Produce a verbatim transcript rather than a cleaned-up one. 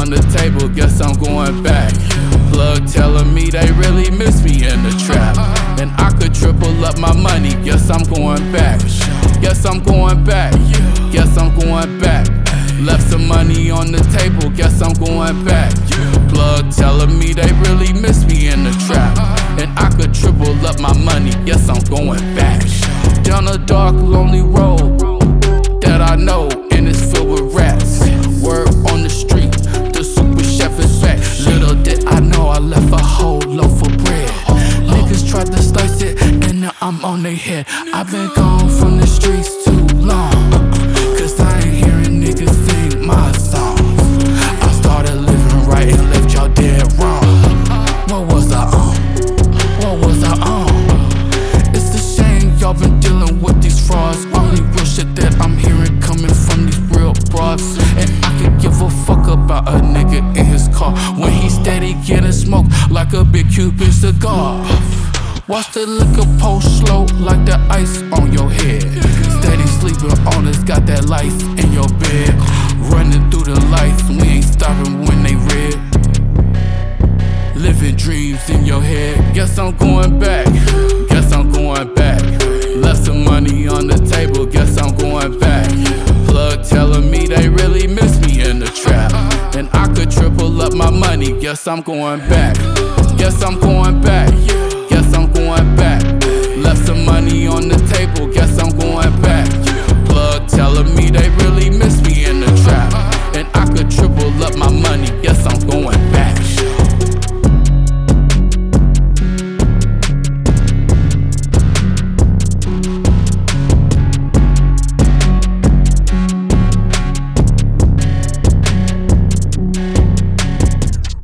on the table, guess I'm going back. Plug telling me they really miss me in the trap, and I could triple up my money, guess I'm going back. Guess I'm going back, guess I'm going back. Left some money on the table, guess I'm going back. Plug telling me they really miss me in the trap, and I could triple up my money, guess I'm going back. Down a dark, lonely road that I know, and it's filled with rats. Word on the street, the super chef is back. Little did I know I left a whole loaf of bread. Niggas tried to slice it, and now I'm on their head. I've been gone from the streets too long, cause I ain't hearing niggas sing my songs. I started living right and left y'all dead wrong. What was I on? What was I on? It's a shame y'all been dealing with these frauds. Only real shit that I'm hearing coming from these real broads. And I could give a fuck about a nigga in his car when he steady getting smoked like a big Cuban cigar. Watch the liquor post slow like the ice on your head. Steady sleeping on us, got that life in your bed. Running through the lights, we ain't stopping when they red. Living dreams in your head, guess I'm going back. Guess I'm going back. Left some money on the table, guess I'm going back. Plug telling me they really miss me in the trap, and I could triple up my money, guess I'm going back. Guess I'm going back. Guess I'm going back. Left some money on the table, guess I'm going back. Plug telling me they really miss me